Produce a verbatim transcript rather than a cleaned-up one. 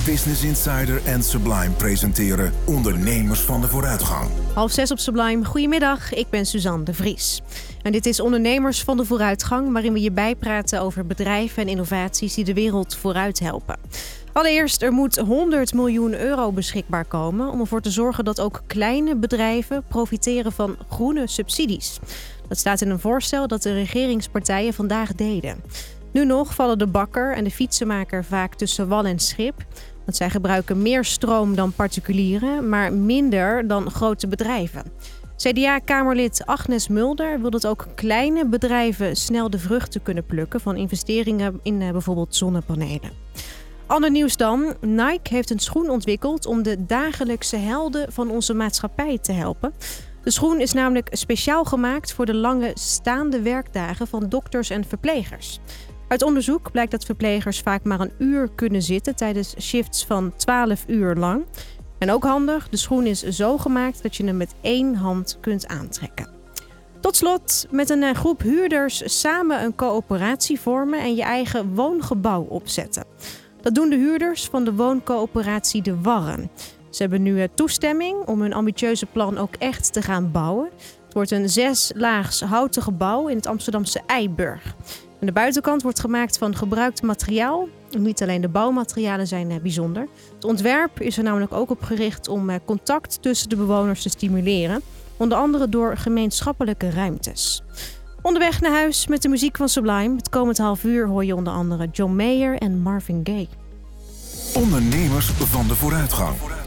Business Insider en Sublime presenteren Ondernemers van de Vooruitgang. Half zes op Sublime. Goedemiddag, ik ben Suzanne de Vries. En dit is Ondernemers van de Vooruitgang, waarin we je bijpraten over bedrijven en innovaties die de wereld vooruit helpen. Allereerst, er moet honderd miljoen euro beschikbaar komen om ervoor te zorgen dat ook kleine bedrijven profiteren van groene subsidies. Dat staat in een voorstel dat de regeringspartijen vandaag deden. Nu nog vallen de bakker en de fietsenmaker vaak tussen wal en schip. Want zij gebruiken meer stroom dan particulieren, maar minder dan grote bedrijven. C D A-kamerlid Agnes Mulder wil dat ook kleine bedrijven snel de vruchten kunnen plukken van investeringen in bijvoorbeeld zonnepanelen. Ander nieuws dan. Nike heeft een schoen ontwikkeld om de dagelijkse helden van onze maatschappij te helpen. De schoen is namelijk speciaal gemaakt voor de lange staande werkdagen van dokters en verplegers. Uit onderzoek blijkt dat verplegers vaak maar een uur kunnen zitten tijdens shifts van twaalf uur lang. En ook handig, de schoen is zo gemaakt dat je hem met één hand kunt aantrekken. Tot slot, met een groep huurders samen een coöperatie vormen en je eigen woongebouw opzetten. Dat doen de huurders van de wooncoöperatie De Warren. Ze hebben nu toestemming om hun ambitieuze plan ook echt te gaan bouwen. Het wordt een zeslaags houten gebouw in het Amsterdamse Eiburg. En de buitenkant wordt gemaakt van gebruikt materiaal. Niet alleen de bouwmaterialen zijn bijzonder. Het ontwerp is er namelijk ook op gericht om contact tussen de bewoners te stimuleren. Onder andere door gemeenschappelijke ruimtes. Onderweg naar huis met de muziek van Sublime. Het komend half uur hoor je onder andere John Mayer en Marvin Gaye. Ondernemers van de Vooruitgang.